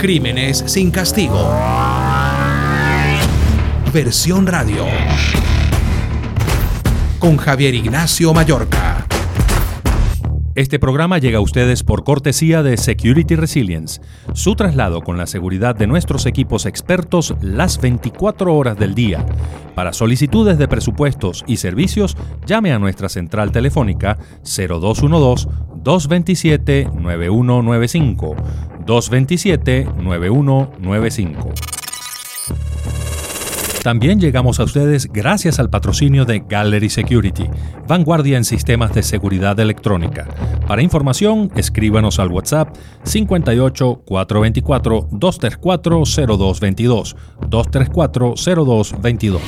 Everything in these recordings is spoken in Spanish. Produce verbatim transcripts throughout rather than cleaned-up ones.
Crímenes sin castigo. Versión radio. Con Javier Ignacio Mallorca. Este programa llega a ustedes por cortesía de Security Resilience, su traslado con la seguridad de nuestros equipos expertos las veinticuatro horas del día. Para solicitudes de presupuestos y servicios, llame a nuestra central telefónica cero dos uno dos, dos dos siete, nueve uno nueve cinco, dos dos siete, nueve uno nueve cinco. También llegamos a ustedes gracias al patrocinio de Gallery Security, vanguardia en sistemas de seguridad electrónica. Para información, escríbanos al WhatsApp cincuenta y ocho, cuatrocientos veinticuatro, doscientos treinta y cuatro, cero dos veintidós, doscientos treinta y cuatro, cero dos veintidós.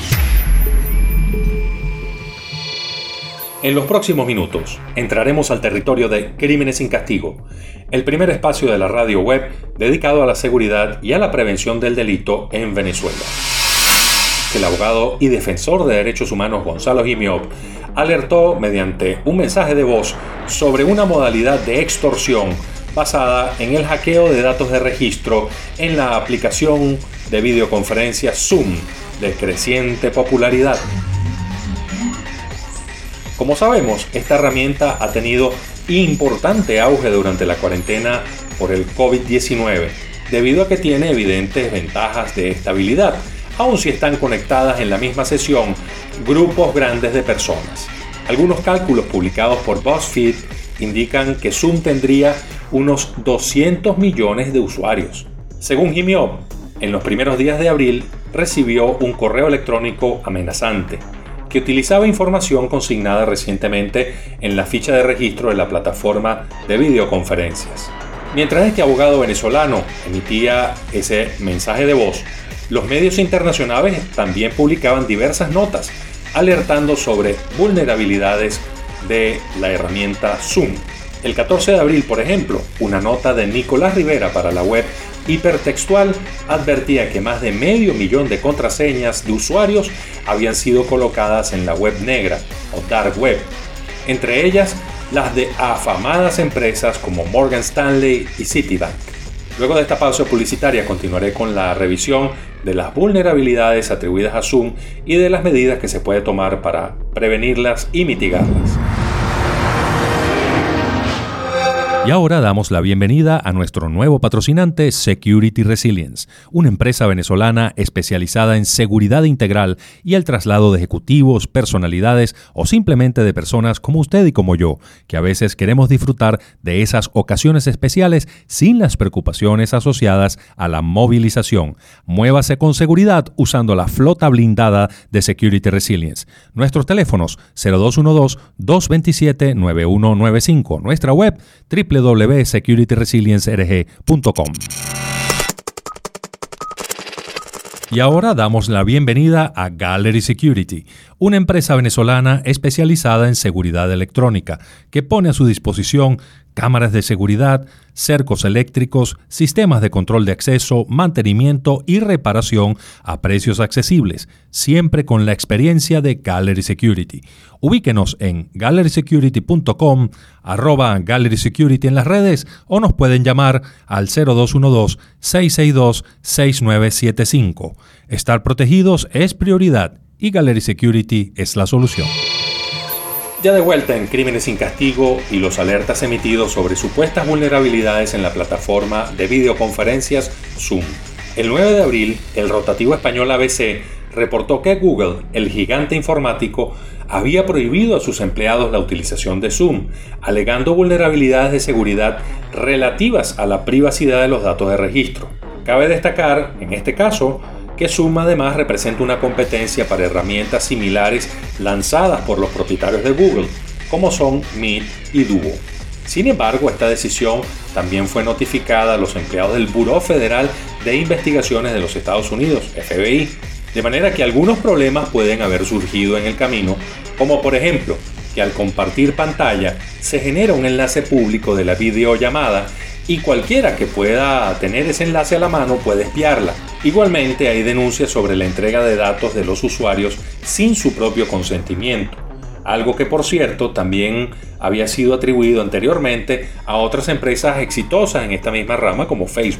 En los próximos minutos, entraremos al territorio de Crímenes sin Castigo, el primer espacio de la radio web dedicado a la seguridad y a la prevención del delito en Venezuela. El abogado y defensor de derechos humanos Gonzalo Gimiop alertó mediante un mensaje de voz sobre una modalidad de extorsión basada en el hackeo de datos de registro en la aplicación de videoconferencia Zoom de creciente popularidad. Como sabemos, esta herramienta ha tenido importante auge durante la cuarentena por el COVID diecinueve, debido a que tiene evidentes ventajas de estabilidad, aun si están conectadas en la misma sesión grupos grandes de personas. Algunos cálculos publicados por BuzzFeed indican que Zoom tendría unos doscientos millones de usuarios. Según Gimiop, en los primeros días de abril recibió un correo electrónico amenazante que utilizaba información consignada recientemente en la ficha de registro de la plataforma de videoconferencias. Mientras este abogado venezolano emitía ese mensaje de voz, los medios internacionales también publicaban diversas notas alertando sobre vulnerabilidades de la herramienta Zoom. El catorce de abril, por ejemplo, una nota de Nicolás Rivera para la web Hipertextual advertía que más de medio millón de contraseñas de usuarios habían sido colocadas en la web negra o dark web, entre ellas las de afamadas empresas como Morgan Stanley y Citibank. Luego de esta pausa publicitaria continuaré con la revisión de las vulnerabilidades atribuidas a Zoom y de las medidas que se puede tomar para prevenirlas y mitigarlas. Y ahora damos la bienvenida a nuestro nuevo patrocinante Security Resilience, una empresa venezolana especializada en seguridad integral y el traslado de ejecutivos, personalidades o simplemente de personas como usted y como yo, que a veces queremos disfrutar de esas ocasiones especiales sin las preocupaciones asociadas a la movilización. Muévase con seguridad usando la flota blindada de Security Resilience. Nuestros teléfonos cero dos uno dos, dos dos siete, nueve uno nueve cinco, nuestra web w w w punto security resilience r g punto com. Y ahora damos la bienvenida a Gallery Security, una empresa venezolana especializada en seguridad electrónica que pone a su disposición cámaras de seguridad, cercos eléctricos, sistemas de control de acceso, mantenimiento y reparación a precios accesibles, siempre con la experiencia de Gallery Security. Ubíquenos en gallery security punto com, arroba Gallery Security en las redes o nos pueden llamar al cero dos uno dos, seis seis dos, seis nueve siete cinco. Estar protegidos es prioridad y Gallery Security es la solución. Ya de vuelta en Crímenes sin Castigo y los alertas emitidos sobre supuestas vulnerabilidades en la plataforma de videoconferencias Zoom. El nueve de abril, el rotativo español A B C reportó que Google, el gigante informático, había prohibido a sus empleados la utilización de Zoom, alegando vulnerabilidades de seguridad relativas a la privacidad de los datos de registro. Cabe destacar, en este caso, que Zoom además representa una competencia para herramientas similares lanzadas por los propietarios de Google, como son Meet y Duo. Sin embargo, esta decisión también fue notificada a los empleados del Buró Federal de Investigaciones de los Estados Unidos, F B I, de manera que algunos problemas pueden haber surgido en el camino, como por ejemplo, que al compartir pantalla se genera un enlace público de la videollamada y cualquiera que pueda tener ese enlace a la mano puede espiarla. Igualmente hay denuncias sobre la entrega de datos de los usuarios sin su propio consentimiento, algo que por cierto también había sido atribuido anteriormente a otras empresas exitosas en esta misma rama como Facebook.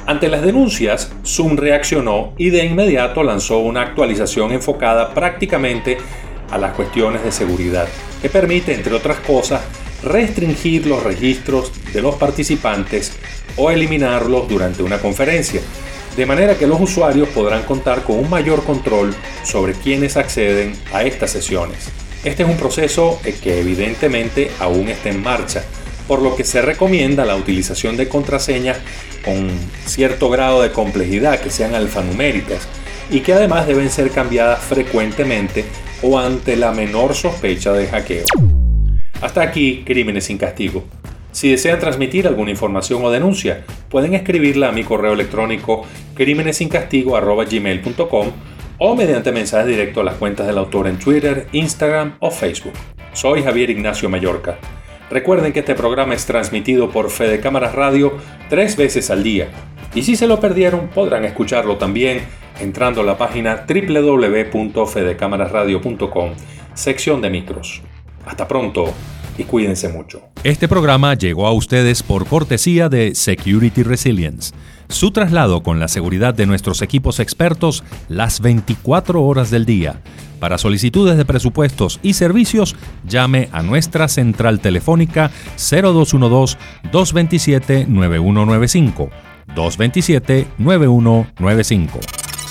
Ante las denuncias, Zoom reaccionó y de inmediato lanzó una actualización enfocada prácticamente a las cuestiones de seguridad, que permite, entre otras cosas, restringir los registros de los participantes o eliminarlos durante una conferencia, de manera que los usuarios podrán contar con un mayor control sobre quienes acceden a estas sesiones. Este es un proceso que evidentemente aún está en marcha, por lo que se recomienda la utilización de contraseñas con cierto grado de complejidad, que sean alfanuméricas y que además deben ser cambiadas frecuentemente o ante la menor sospecha de hackeo. Hasta aquí, Crímenes sin Castigo. Si desean transmitir alguna información o denuncia, pueden escribirla a mi correo electrónico crímenesincastigo arroba gmail punto com o mediante mensaje directo a las cuentas del autor en Twitter, Instagram o Facebook. Soy Javier Ignacio Mallorca. Recuerden que este programa es transmitido por Fede Cámaras Radio tres veces al día. Y si se lo perdieron, podrán escucharlo también entrando a la página doble u doble u doble u punto fede cámaras radio punto com, sección de micros. Hasta pronto y cuídense mucho. Este programa llegó a ustedes por cortesía de Security Resilience. Su traslado con la seguridad de nuestros equipos expertos las veinticuatro horas del día. Para solicitudes de presupuestos y servicios, llame a nuestra central telefónica cero dos uno dos, dos dos siete, nueve uno nueve cinco, dos dos siete, nueve uno nueve cinco.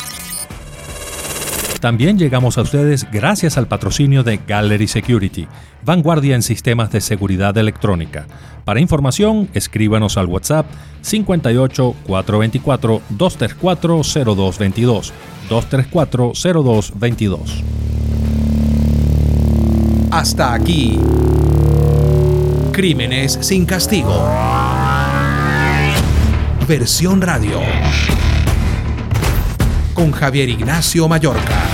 También llegamos a ustedes gracias al patrocinio de Gallery Security, vanguardia en sistemas de seguridad electrónica. Para información, escríbanos al WhatsApp cincuenta y ocho, cuatrocientos veinticuatro, doscientos treinta y cuatro, cero dos veintidós, doscientos treinta y cuatro, cero dos veintidós. Hasta aquí, Crímenes sin Castigo. Versión radio. Con Javier Ignacio Mallorca.